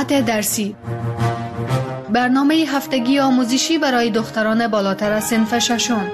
ساعت درسی، برنامه هفتگی آموزشی برای دختران بالاتر از صنف ششم.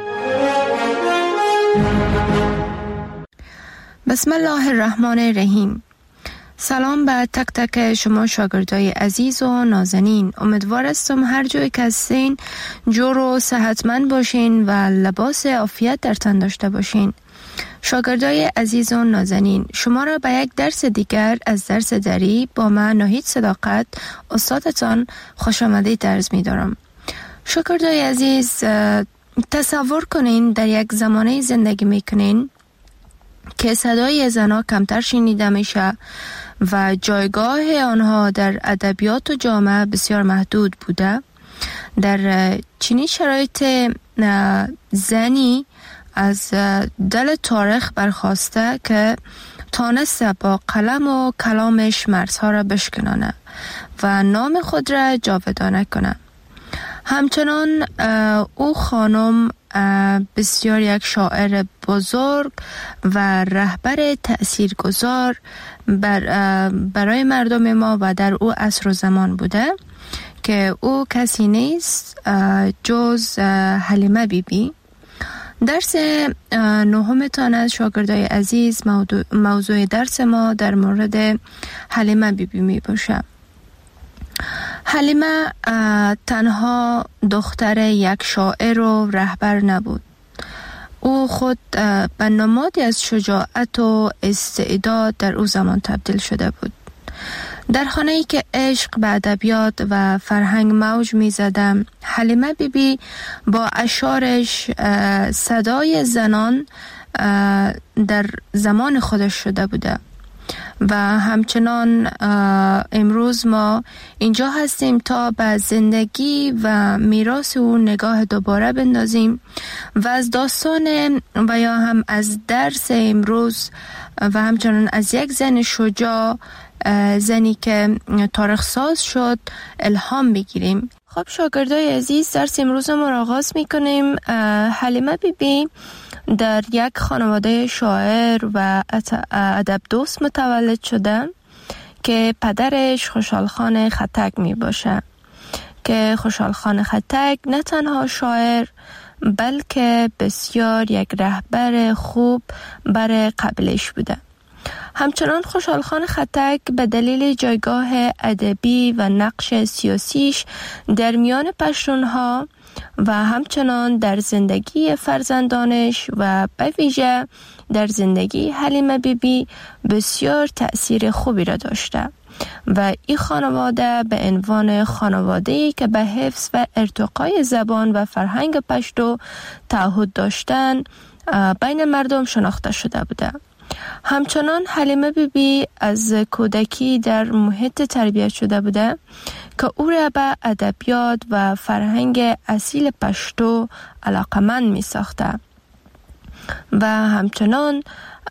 بسم الله الرحمن الرحیم. سلام به تک تک شما شاگردای عزیز و نازنین. امیدوار هستم هر جایی که هستین جور و صحتمند باشین و لباس عافیت در تن داشته باشین. شاگردای عزیز و نازنین، شما را به یک درس دیگر از درس دری با من ناهید صداقت استادتان خوش آمدید عرض می دارم. شاگردای عزیز، تصور کنین در یک زمانه زندگی می کنین که صدای زنها کمتر شنیده میشه و جایگاه آنها در ادبیات و جامعه بسیار محدود بوده. در چنین شرایط زنی از دل تاریخ برخواسته که تانسته با قلم و کلامش مرزها را بشکنانه و نام خود را جاودانه کنه. همچنان او خانم بسیار یک شاعر بزرگ و رهبر تأثیرگذار برای مردم ما و در او عصر و زمان بوده که او کسی نیست جز حلیمه بیبی. درس نهمتان از شاگردای عزیز موضوع درس ما در مورد حلیمه بیبی می باشه. حلیمه تنها دختر یک شاعر و رهبر نبود. او خود به نمادی از شجاعت و استعداد در او زمان تبدیل شده بود. در خانه‌ای که عشق به ادبیات و فرهنگ موج می‌زد، حلیمه بیبی با اشعارش صدای زنان در زمان خودش شده بوده و همچنان امروز ما اینجا هستیم تا به زندگی و میراث او نگاه دوباره بندازیم و از داستان و یا هم از درس امروز و همچنان از یک زن شجاع، زنی که تاریخ ساز شد، الهام بگیریم. خب شاگردای عزیز، درس امروز ما را آغاز میکنیم. حلیمه بیبی در یک خانواده شاعر و ادب دوست متولد شده که پدرش خوشحال خان خطک می باشه که خوشحال خان خطک نه تنها شاعر بلکه بسیار یک رهبر خوب برای قبیله‌اش بوده. همچنان خوشحال خان خطک به دلیل جایگاه ادبی و نقش سیاسیش در میان پشتونها و همچنان در زندگی فرزندانش و به ویژه در زندگی حلیمه بیبی بسیار تأثیر خوبی را داشته و این خانواده به عنوان خانواده‌ای که به حفظ و ارتقای زبان و فرهنگ پشتو تعهد داشتن بین مردم شناخته شده بوده. همچنان حلیمه بیبی از کودکی در محیط تربیت شده بوده که او را به ادبیات و فرهنگ اصیل پشتو علاقمند می ساخته و همچنان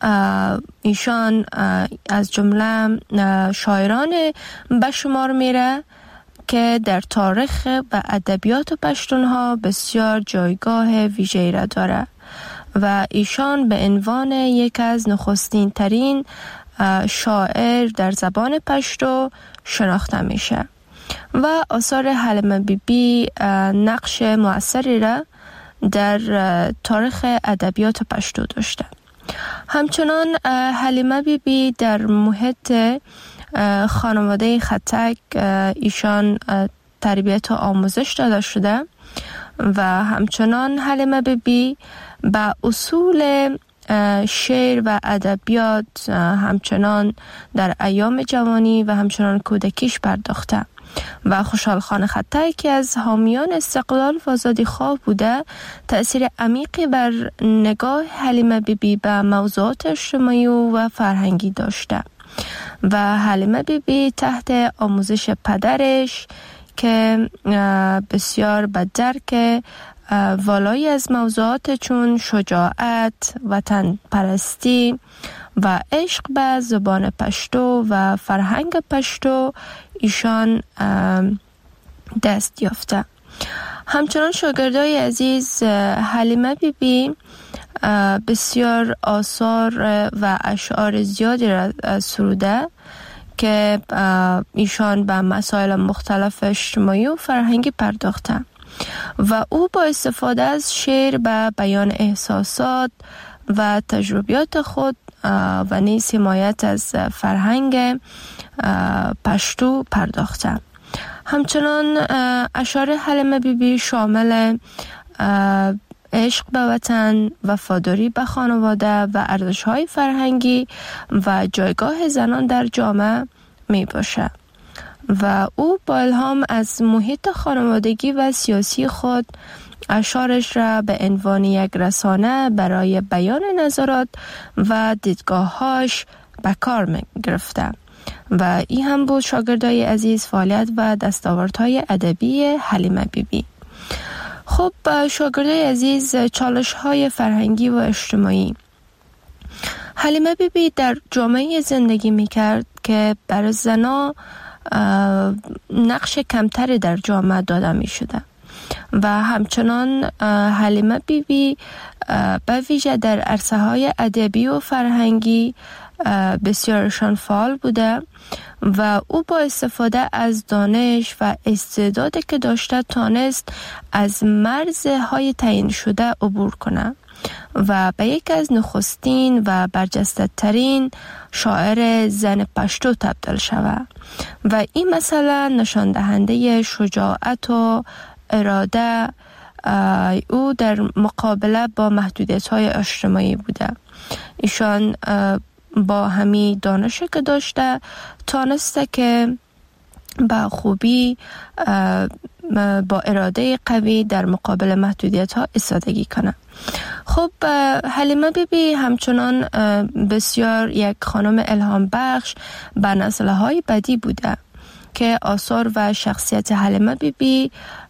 ایشان از جمله شاعران به شمار میره که در تاریخ و ادبیات پشتونها بسیار جایگاه ویژه‌ای را داره و ایشان به عنوان یک از نخستین ترین شاعر در زبان پشتو شناخته میشه و آثار حلیمه بیبی نقش مؤثری را در تاریخ ادبیات پشتو داشته. همچنان حلیمه بیبی در محیط خانواده خطک ایشان تربیت و آموزش داده شده و همچنان حلیمه بیبی با اصول شعر و ادبیات همچنان در ایام جوانی و همچنان کودکیش پرداخته و خوشحال خان خطک که از حامیان استقلال و آزادی خواه بوده تأثیر عمیقی بر نگاه حلیمه بیبی به موضوعات اجتماعی و فرهنگی داشته و حلیمه بیبی تحت آموزش پدرش که بسیار به درک والایی از موضوعات چون شجاعت، وطن پرستی و عشق به زبان پشتو و فرهنگ پشتو ایشان دست یافته. همچنان شاگردای عزیز، حلیمه بیبی بسیار آثار و اشعار زیادی را سروده که ایشان به مسائل مختلف اجتماعی و فرهنگی پرداخته و او با استفاده از شعر به بیان احساسات و تجربیات خود و نیز حمایت از فرهنگ پشتو پرداخته. همچنان اشعار حلیمه بیبی شامل عشق به وطن، وفاداری به خانواده و ارزش‌های فرهنگی و جایگاه زنان در جامعه می باشه و او با الهام از محیط خانوادگی و سیاسی خود اشعارش را به عنوان یک رسانه برای بیان نظرات و دیدگاه‌هاش به کار می گرفته و این هم بود شاگردای عزیز فعالیت و دستاوردهای ادبی حلیمه بیبی. خب شاگردای عزیز، چالش‌های فرهنگی و اجتماعی. حلیمه بیبی در جامعه زندگی می‌کرد که برای زنان نقش کمتری در جامعه داده می‌شده و همچنان حلیمه بیبی به ویژه در عرصه‌های ادبی و فرهنگی بسیارشان فعال بوده و او با استفاده از دانش و استعدادی که داشته تانست از مرزهای تعیین شده عبور کنه و به یکی از نخستین و برجسته ترین شاعر زن پشتو تبدیل شود و این مثلا نشان دهنده شجاعت و اراده او در مقابله با محدودیت‌های اجتماعی بوده. ایشان با همین دانشی که داشته تانسته که با خوبی با اراده قوی در مقابل محدودیت‌ها ایستادگی کنه. خب حلیمه بیبی همچنان بسیار یک خانم الهام بخش به نسل‌های بعدی بوده که آثار و شخصیت حلیمه بیبی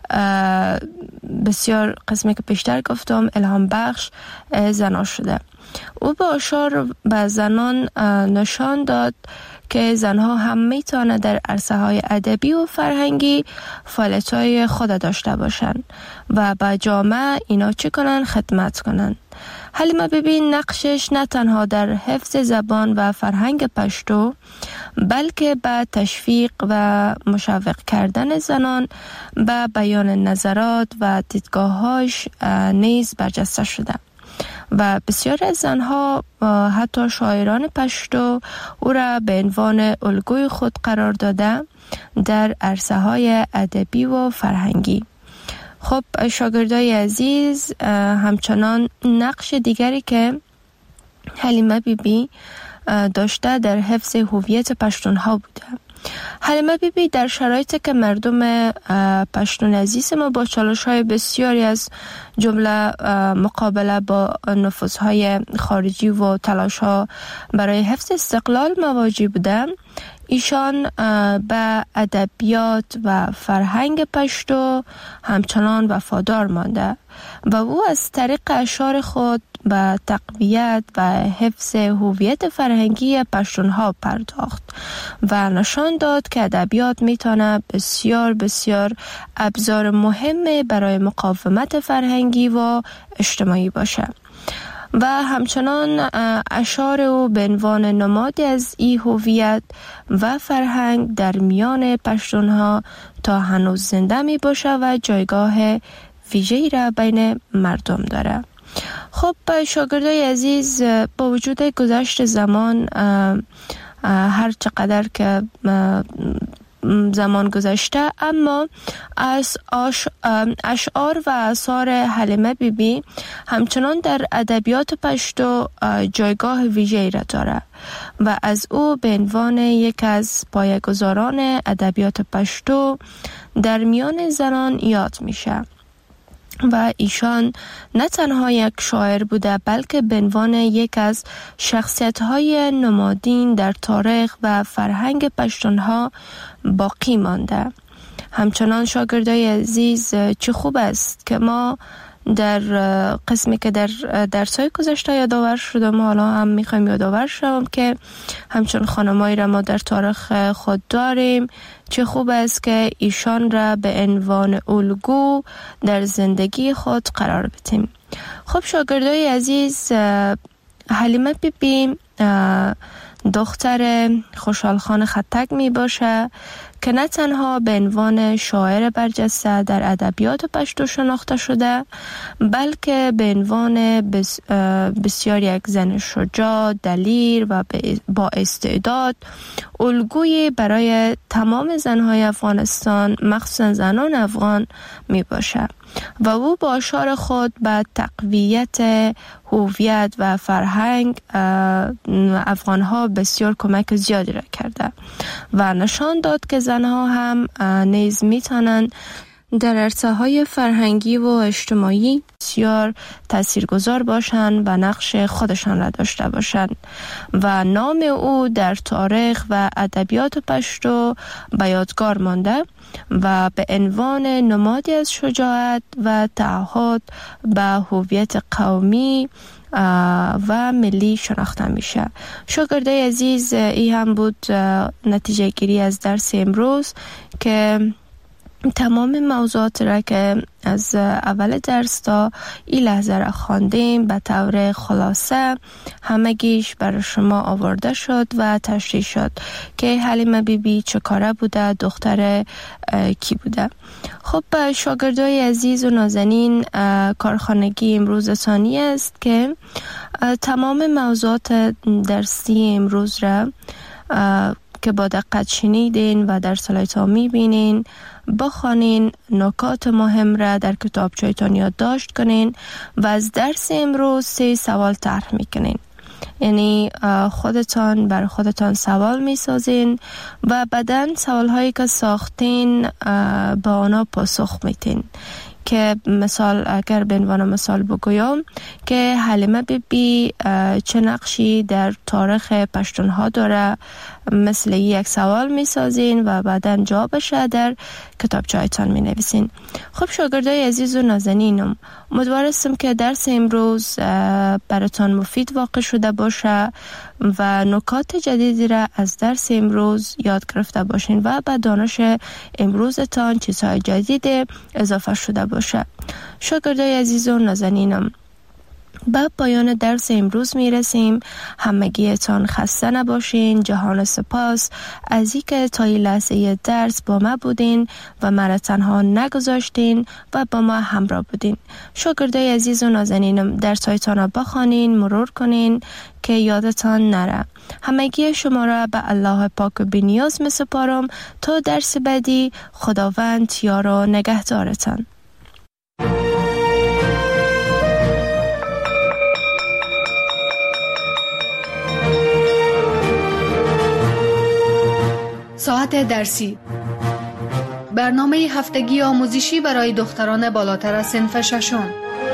بسیار قسمی که پیشتر گفتم الهام بخش زنان شده. او با اشعار به زنان نشان داد که زنها هم میتونه در عرصه‌های ادبی و فرهنگی فعالیت‌های خود داشته باشند و به جامعه اینا چی کنن؟ خدمت کنن. حلیمه بیبی نقشش نه تنها در حفظ زبان و فرهنگ پشتو بلکه به تشویق و مشوق کردن زنان به بیان نظرات و دیدگاه‌هاش نیز برجسته شده و بسیار از زنها حتی شاعران پشتو او را به عنوان الگوی خود قرار داده در عرصه‌های ادبی و فرهنگی. خب شاگردای عزیز، همچنان نقش دیگری که حلیمه بیبی داشته در حفظ هویت پشتونها بوده. حلیمه بیبی در شرایطی که مردم پشتون عزیز ما با چالش‌های بسیاری از جمله مقابله با نفوذهای خارجی و تلاش‌ها برای حفظ استقلال مواجه بودند، ایشان به ادبیات و فرهنگ پشتو همچنان وفادار مانده و او از طریق اشعار خود به تقویت و حفظ هویت فرهنگی پشتونها پرداخت و نشان داد که ادبیات میتونه بسیار بسیار ابزار مهم برای مقاومت فرهنگی و اجتماعی باشه و همچنان اشعار او به عنوان نمادی از این هویت و فرهنگ در میان پشتونها تا هنوز زنده می باشه و جایگاه ویژه‌ای را بین مردم داره. خب شاگردای عزیز، با وجود گذشت زمان، هر چقدر که زمان گذشته، اما از اشعار و آثار حلیمه بیبی همچنان در ادبیات پشتو جایگاه ویژه‌ای را داره و از او به عنوان یک از پایه‌گذاران ادبیات پشتو در میان زنان یاد میشه و ایشان نه تنها یک شاعر بوده بلکه به عنوان یک از شخصیت‌های نمادین در تاریخ و فرهنگ پشتونها باقی مانده. همچنان شاگردای عزیز، چه خوب است که ما در قسمی که در درس‌های گذشته یادآور شدم، حالا هم میخوایم یادآور شوم که همچون خانمایی را ما در تاریخ خود داریم. چه خوب است که ایشان را به عنوان الگو در زندگی خود قرار بدیم. خب شاگردای عزیز، حلیمه بیبی دختر خوشحال خان خطک می باشه که نه تنها به عنوان شاعر برجسته در ادبیات پشتو شناخته شده، بلکه به عنوان بسیار یک زن شجاع، دلیر و با استعداد، الگویی برای تمام زنهای افغانستان، مخصوصا زنان افغان می باشه و او با اشعار خود به تقویت هویت و فرهنگ افغانها بسیار کمک زیادی را کرده و نشان داد که زنها هم نیز میتونند در عرصه‌های فرهنگی و اجتماعی بسیار تاثیرگذار باشند و نقش خودشان را داشته باشند و نام او در تاریخ و ادبیات پشتو به یادگار مانده و به عنوان نمادی از شجاعت و تعهد به هویت قومی و ملی شناخته میشه. شاگردای عزیز، این هم بود نتیجه گیری از درس امروز که تمام موضوعات را که از اول درس تا این لحظه را خواندیم به طور خلاصه همگیش برای شما آورده شد و تشریح شد که حلیمه بیبی چه کاره بوده، دختر کی بوده. خب شاگردای عزیز و نازنین، کارخانگی امروز ثانی است که تمام موضوعات درسی امروز را که با دقت شنیدین و در سلایت‌ها میبینین بخوانین، نکات مهم را در کتابچه‌تان یادداشت کنین و از درس امروز 3 سوال طرح میکنین. یعنی خودتان بر خودتان سوال میسازین و بعداً سوال‌هایی که ساختین به آنها پاسخ میتین. که مثال اگر به عنوان مثال بگویم که حلیمه بیبی چه نقشی در تاریخ پشتونها داره، مثل یک سوال می سازین و بعدا جوابش در کتابچه‌تان می نویسین. خب شاگردای عزیز و نازنینم، امیدوارم که درس امروز براتان مفید واقع شده باشه و نکات جدیدی را از درس امروز یاد گرفته باشین و به دانش امروزتان چیزهای جدید اضافه شده باشه. شاگردای عزیز و نازنینم، به پایان درس امروز میرسیم. همگیتان خسته نباشین. جهان سپاس از اینکه تا این لحظه درس با ما بودین و مرا تنها نگذاشتین و با ما همراه بودین. شاگردای عزیز و نازنینم، درس‌هایتان را بخوانین، مرور کنین که یادتان نره. همگی شما را به الله پاک و بی‌نیاز می‌سپارم تا درس بعدی. خداوند یار و نگهدارتان. ساعت درسی، برنامه هفتگی آموزشی برای دختران بالاتر از صنف ششم.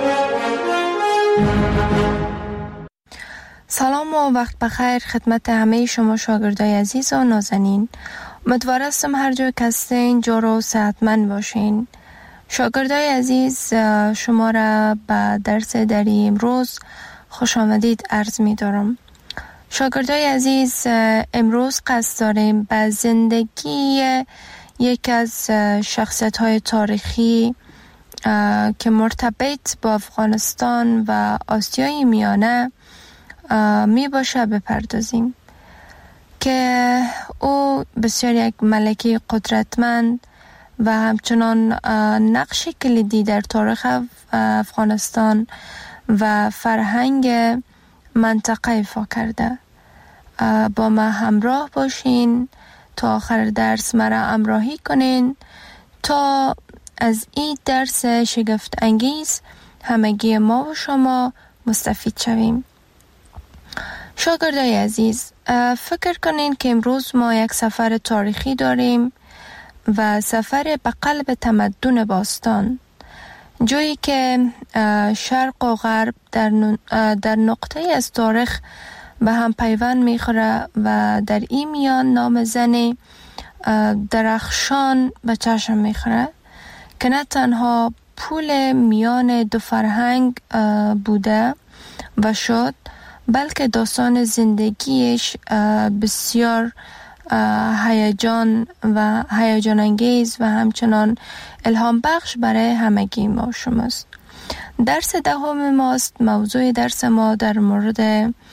سلام و وقت بخیر خدمت همه شما شاگردای عزیز و نازنین. امیدوارم هر جا که هستین جور و صحتمند باشین. شاگردای عزیز، شما را به درس دری امروز خوش آمدید عرض می دارم. شاگردای عزیز، امروز قصد داریم به زندگی یک از شخصیت‌های تاریخی که مرتبط با افغانستان و آسیای میانه می باشه بپردازیم که او بسیار یک ملکه قدرتمند و همچنان نقش کلیدی در تاریخ افغانستان و فرهنگ منطقه ایفا کرده. با ما همراه باشین تا آخر درس مرا همراهی کنین تا از این درس شگفت انگیز همگی ما و شما مستفید شویم. شاگردای عزیز، فکر کنین که امروز ما یک سفر تاریخی داریم و سفر به قلب تمدن باستان، جایی که شرق و غرب در نقطه از تاریخ به هم پیوند میخوره و در این میان نام زن درخشان به چشم میخوره که نه تنها پول میان دو فرهنگ بوده و شد، بلکه داستان زندگیش بسیار هیجان انگیز و همچنان الهام بخش برای همگی ما شماست. درس دهم ماست. موضوع درس ما در مورد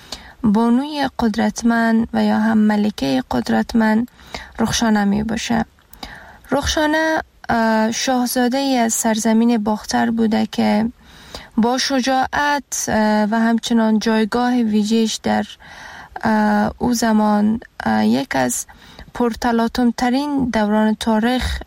بانوی قدرتمند و یا هم ملکه قدرتمند رخشانه می باشه. رخشانه شاهزاده ای از سرزمین باختر بوده که با شجاعت و همچنان جایگاه ویژه‌اش در او زمان یک از پرتلاطم ترین دوران تاریخ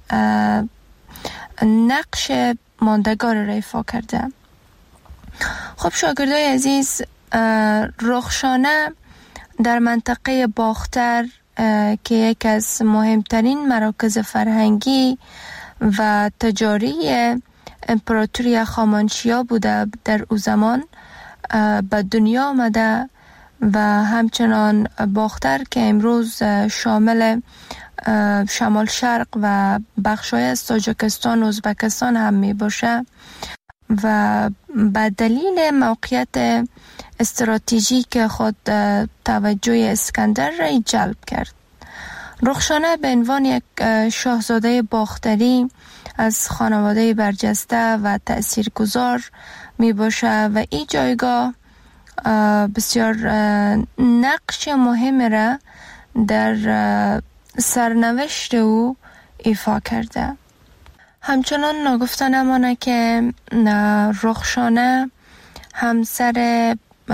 نقش ماندگار را ایفا کرده. خب شاگردای عزیز، رخشانه در منطقه باختر که یک از مهمترین مراکز فرهنگی و تجاری امپراتوری هخامنشیا بوده در او زمان به دنیا آمده و همچنان باختر که امروز شامل شمال شرق و بخشای از تاجیکستان و ازبکستان هم می باشه و به دلیل موقعیت استراتژیک خود توجه اسکندر را جلب کرد. رخشانه به عنوان یک شاهزاده باختری از خانواده برجسته و تأثیرگذار می باشه و این جایگاه بسیار نقش مهم را در سرنوشت او ایفا کرده. همچنان ناگفته نمانه که رخشانه همسر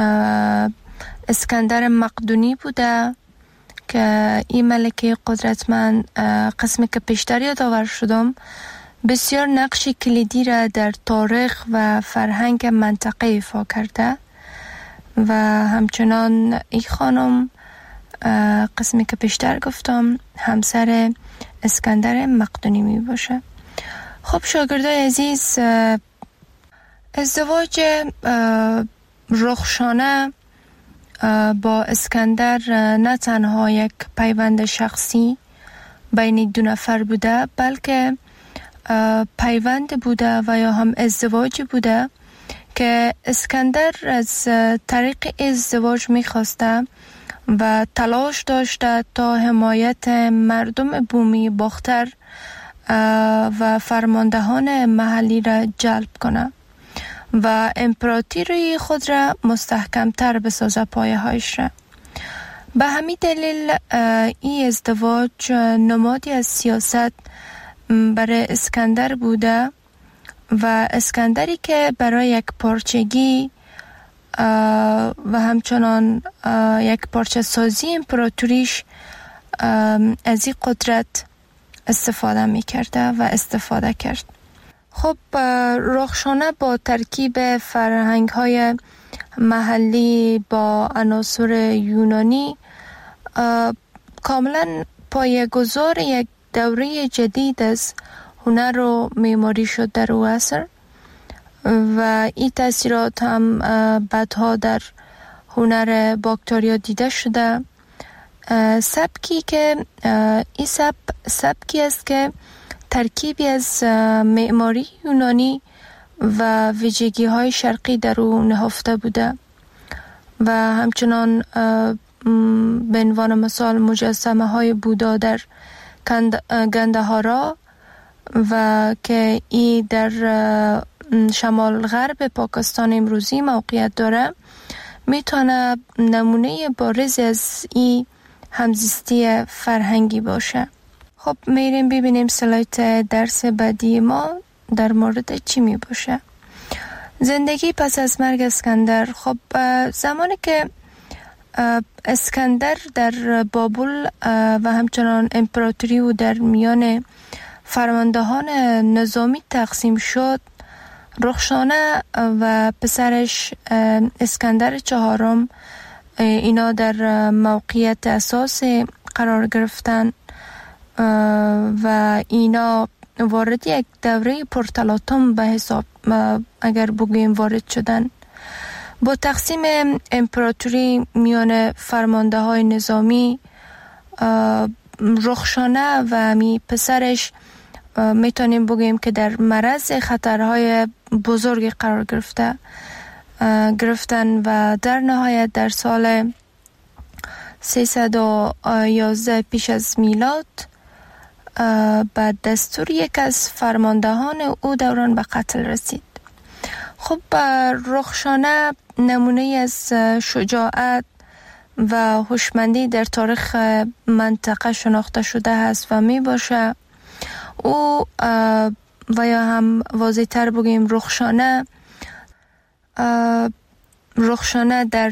اسکندر مقدونی بوده که این ملکه قدرتمند قسمی که پیشتر یادآور شدم بسیار نقش کلیدی را در تاریخ و فرهنگ منطقه ایفا کرده و همچنان این خانم قسمی که پیشتر گفتم همسر اسکندر مقدونی می باشه. خب شاگردای عزیز، ازدواج رخشانه با اسکندر نه تنها یک پیوند شخصی بین دو نفر بوده، بلکه پیوند بوده و یا هم ازدواج بوده که اسکندر از طریق ازدواج می‌خواسته و تلاش داشته تا حمایت مردم بومی باختر و فرماندهان محلی را جلب کنه و امپراتوری خود را مستحکمتر بسازه پایه‌هایش را. به همین دلیل این ازدواج نمادی از سیاست برای اسکندر بوده و اسکندری که برای یک پارچگی و همچنان یک پارچه سازی امپراتوریش از این قدرت استفاده می کرده و استفاده کرد. خب رخشانه با ترکیب فرهنگ های محلی با عناصر یونانی کاملا پایه‌گذار یک دوره جدید از هنر و معماری شد در او عصر و این تاثیرات هم بعدها در هنر باکتریا دیده شده. سبکی که این سبکی است که ترکیبی از معماری یونانی و ویژگی های شرقی در او نهفته بوده و همچنان به عنوان مثال مجسمه های بودا در گندهارا و که این در شمال غرب پاکستان امروزی موقعیت داره میتونه نمونه بارز از این همزیستی فرهنگی باشه. خب میریم ببینیم سلایت درس بعدی ما در مورد چی می باشه. زندگی پس از مرگ اسکندر. خب زمانی که اسکندر در بابل و همچنان امپراتوری و در میان فرماندهان نظامی تقسیم شد، رخشانه و پسرش اسکندر چهارم اینا در موقعیت اساسی قرار گرفتن و اینا وارد یک دوره پرتلاطم به حساب اگر بگوییم وارد شدن. با تقسیم امپراتوری میان فرمانده های نظامی، رخشانه و می پسرش میتونیم بگوییم که در معرض خطرهای بزرگی قرار گرفتن و در نهایت در سال 311 پیش از میلاد بعد دستور یک از فرماندهان او دوران به قتل رسید. خب رخشانه نمونه از شجاعت و هوشمندی در تاریخ منطقه شناخته شده است و می باشه. او و یا هم واضح تر بگیم رخشانه در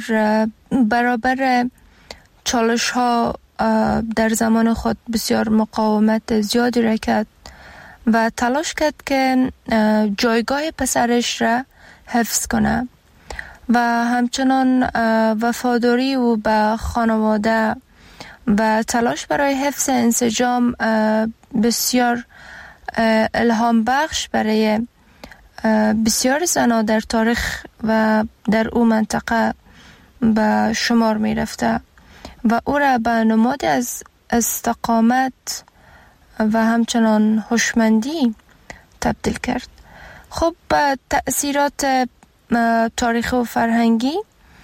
برابر چالش ها در زمان خود بسیار مقاومت زیادی را کرد و تلاش کرد که جایگاه پسرش را حفظ کنه و همچنان وفاداری او به خانواده و تلاش برای حفظ انسجام بسیار الهام بخش برای بسیار زنان در تاریخ و در او منطقه به شمار می رفته و او را به نماد از استقامت و همچنان هوشمندی تبدیل کرد. خب تأثیرات تاریخی و فرهنگی،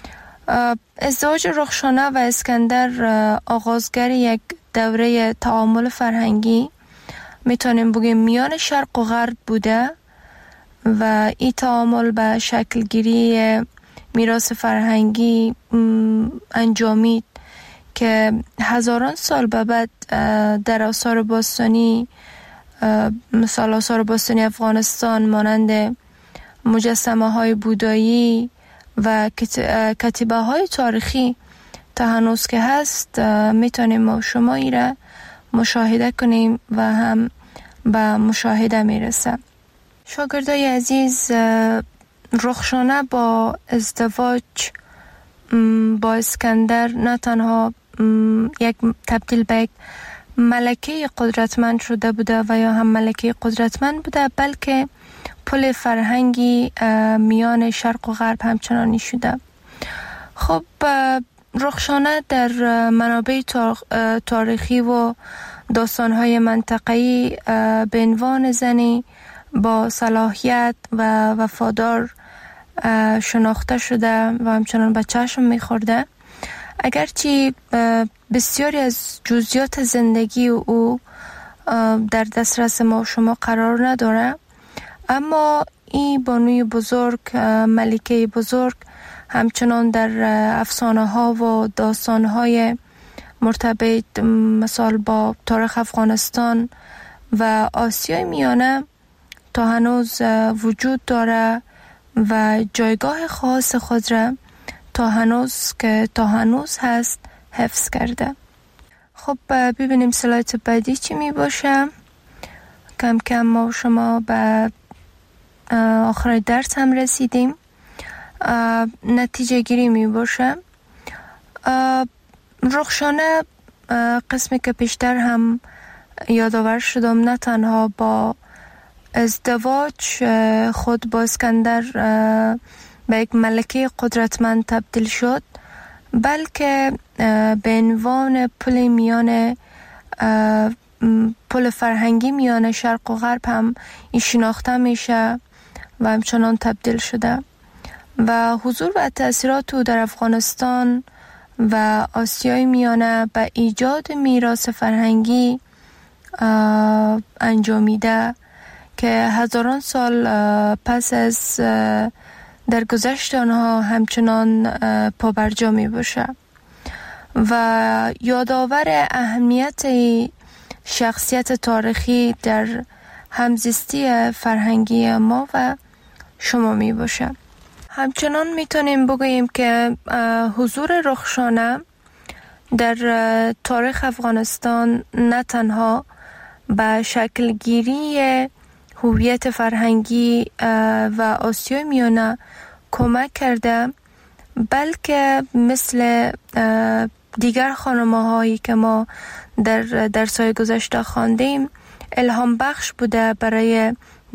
ازدواج رخشانه و اسکندر آغازگر یک دوره تعامل فرهنگی میتونیم بگیم میان شرق و غرب بوده و این تعامل به شکل گیری میراث فرهنگی انجامید که هزاران سال بعد در آثار باستانی، مثال آثار باستانی افغانستان مانند مجسمه های بودایی و کتیبه های تاریخی تا هنوز که هست میتونیم ما شما ای را مشاهده کنیم و هم به مشاهده میرسه. شاگردای عزیز، رخشانه با ازدواج با اسکندر نه تنها یک تبدیل به یک ملکه قدرتمند شده بوده و یا هم ملکه قدرتمند بوده، بلکه پل فرهنگی میان شرق و غرب همچنانی شده. خب رخشانه در منابع تاریخی و داستان‌های منطقه‌ای به عنوان زنی با صلاحیت و وفادار شناخته شده و همچنان به چشم می‌خورده. اگرچه بسیاری از جزئیات زندگی او در دسترس ما شما قرار نداره، اما این بانوی بزرگ، ملکه بزرگ، همچنان در افسانه ها و داستان های مرتبط مثال با تاریخ افغانستان و آسیای میانه تا هنوز وجود داره و جایگاه خاص خود را تا هنوز هست حفظ کرده. خب ببینیم سلایت بعدی چی می باشه. کم کم ما شما به آخر درس هم رسیدیم. نتیجه گیری می باشه. رخشانه قسمی که پیشتر هم یادآور شدم نه تنها با ازدواج خود با اسکندر به یک ملکه قدرتمند تبدیل شد، بلکه به عنوان پل فرهنگی میان شرق و غرب هم این شناخته میشه و همچنان تبدیل شده و حضور و تأثیرات او در افغانستان و آسیای میانه به ایجاد میراث فرهنگی انجامیده که هزاران سال پس از در گذشت آنها همچنان پابرجا می باشه و یادآور اهمیت شخصیت تاریخی در همزیستی فرهنگی ما و شما می باشه. همچنان میتونیم بگوییم که حضور رخشانه در تاریخ افغانستان نه تنها به شکل گیری هویت فرهنگی و آسیای میانه کمک کرده، بلکه مثل دیگر خانم‌هایی که ما در درس‌های گذشته خواندیم الهام بخش بوده برای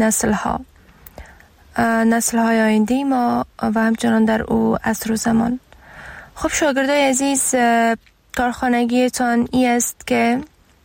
نسل‌های آینده ما و همچنان در او عصر و زمان. خب شاگردای عزیز، کارخانگیتان ای است که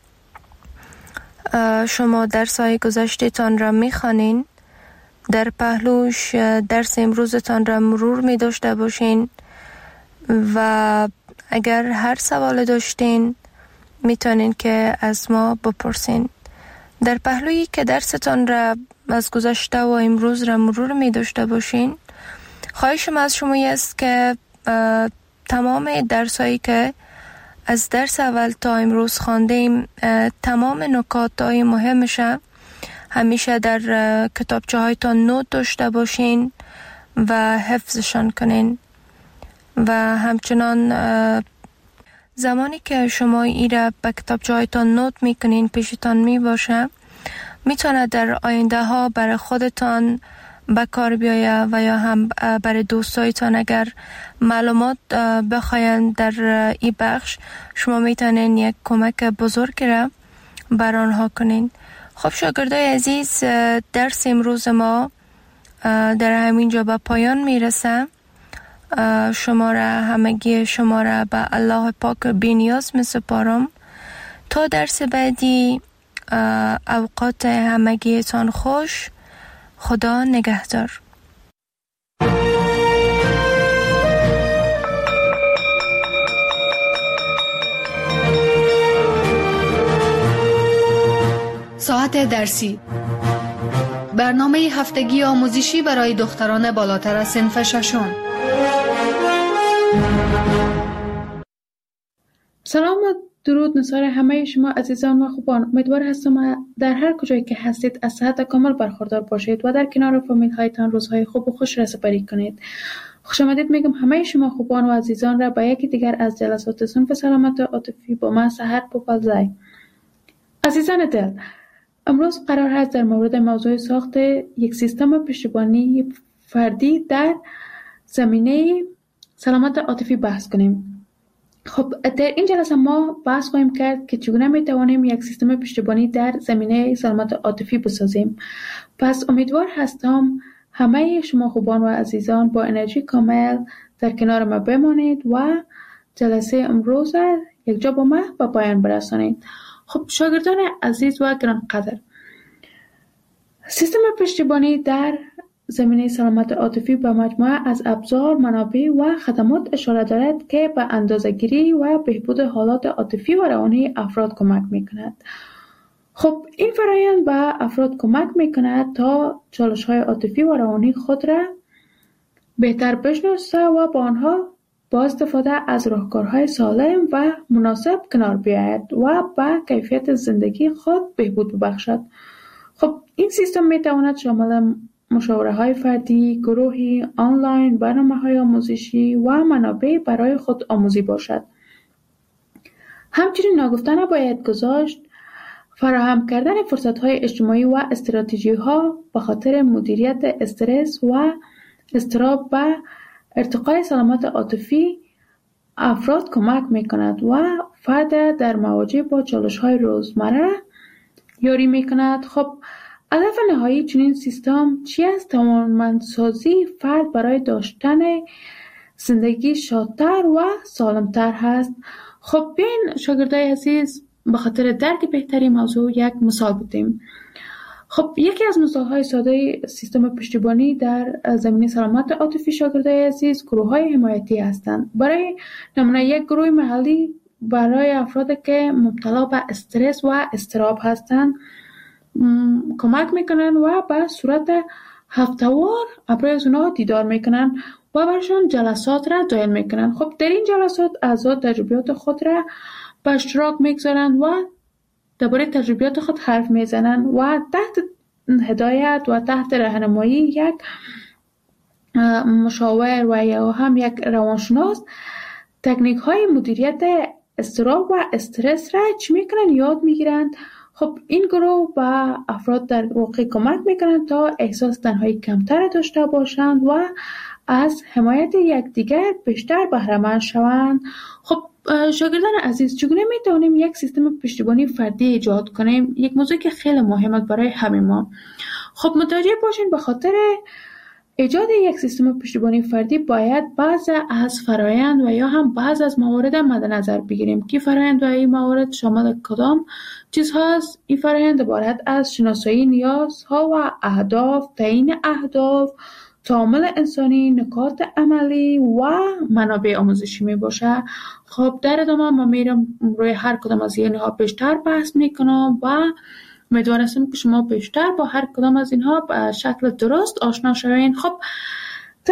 شما درس‌های گذشته‌تان را می‌خوانین، در پهلوش درس امروزتان را مرور می داشته باشین و اگر هر سوال داشتین میتونین که از ما بپرسین. در پهلویی که درستان را از گذشته و امروز را مرور می داشته باشین، خواهشم از شما است که تمام درسایی که از درس اول تا امروز خواندیم، تمام نکاتای مهمش همیشه در کتابچه هایتان نوت داشته باشین و حفظشان کنین. و همچنان زمانی که شما ایره به کتابچه هایتان نوت میکنین پیشتان میباشه، میتونه در آینده ها برای خودتان به کار بیایه و یا هم برای دوستایتان اگر معلومات بخواین در این بخش، شما میتونین یک کمک بزرگ را بر آنها کنین. خب شاگردای عزیز، درس امروز ما در همینجا به پایان میرسه. همگی شما را به الله پاک بی‌نیاز میسپارم. تا درس بعدی، اوقات همگیتان خوش. خدا نگهدار. ساعت درسی، برنامه هفتگی آموزشی برای دختران بالاتر از صنف ششم. سلام و درود نثار همه شما عزیزان و خوبان. امیدوار هستم در هر کجایی که هستید از صحت کامل برخوردار باشید و در کنار فامیل هایتان روزهای خوب و خوش را سپری کنید. خوش آمدید میگم همه شما خوبان و عزیزان را به یکی دیگر از جلسات صنف سلامت عاطفی با من سحر پوپلزای. عزیزان دل، امروز قرار است در مورد موضوع ساخت یک سیستم پشتیبانی فردی در زمینه سلامت عاطفی بحث کنیم. خب در این جلسه ما بحث خواهیم کرد که چگونه میتوانیم یک سیستم پشتیبانی در زمینه سلامت عاطفی بسازیم. پس امیدوار هستم همه شما خوبان و عزیزان با انرژی کامل در کنار ما بمانید و جلسه امروز یک جا با ما به پایان برسانید. خب شاگردان عزیز و گرانقدر، سیستم پشتیبانی در زمینه سلامت عاطفی به مجموعه از ابزار، منابع و خدمات اشاره دارد که به اندازه‌گیری و بهبود حالات عاطفی و روانی افراد کمک می‌کند. خب این فرآیند به افراد کمک می‌کند تا چالش‌های عاطفی و روانی خود را بهتر بشناسه و با آنها با استفاده از راهکارهای سالم و مناسب کنار بیاید و به کیفیت زندگی خود بهبود ببخشد. خب این سیستم می‌تواند شامل مشاوره‌های فردی، گروهی، آنلاین، برنامه‌های آموزشی و منابع برای خود آموزی باشد. همچنین ناگفته نباید گذاشت فراهم کردن فرصت‌های اجتماعی و استراتژی‌ها به خاطر مدیریت استرس و اضطراب و ارتقای سلامت عاطفی افراد کمک می‌کند و فرد در مواجه با چالش‌های روزمره یاری می‌کند. خب هدف نهایی چنین سیستم چی است؟ توانمندسازی فرد برای داشتن زندگی شادتر و سالمتر هست. خب بیاین شاگردای عزیز به خاطر درک بهتری موضوع یک مثال بدیم. خب یکی از مثال‌های ساده سیستم پشتیبانی در زمینه سلامت عاطفی شاگردای عزیز گروه‌های حمایتی هستند. برای نمونه یک گروه محلی برای افرادی که مبتلا به استرس و اضطراب هستند کمک میکنن و به صورت هفته‌وار برای از اونها دیدار میکنن و برشان جلسات را دایر میکنن. خب در این جلسات اعضا تجربیات خود را به اشتراک میگذارن و درباره تجربیات خود حرف میزنن و تحت هدایت و تحت راهنمایی یک مشاور و یا هم یک روانشناس تکنیک های مدیریت اضطراب و استرس را چی میکنن یاد میگیرند. خب این گروه به افراد در واقع کمک میکنند تا احساس تنهایی کمتر داشته باشند و از حمایت یکدیگر بیشتر بهره‌مند شوند. خب شاگردان عزیز، چگونه میتوانیم یک سیستم پشتیبانی فردی ایجاد کنیم؟ یک موضوع که خیلی مهمه برای همه ما. خب متوجه باشین به خاطر ایجاد یک سیستم پشتیبانی فردی باید بعض از فرآیند و یا هم بعض از موارد مد نظر بگیریم که فرآیند و این موارد شامل کدام چیزهاست. این فرآیند عبارت از شناسایی نیازها و اهداف، تعیین اهداف، تعامل انسانی، نکات عملی و منابع آموزشی می باشه. خب در ادامه ما میرم روی هر کدام از اینها بیشتر بحث میکنم و امیدوارم که شما بیشتر با هر کدام از اینها به شکل درست آشنا شوین. خب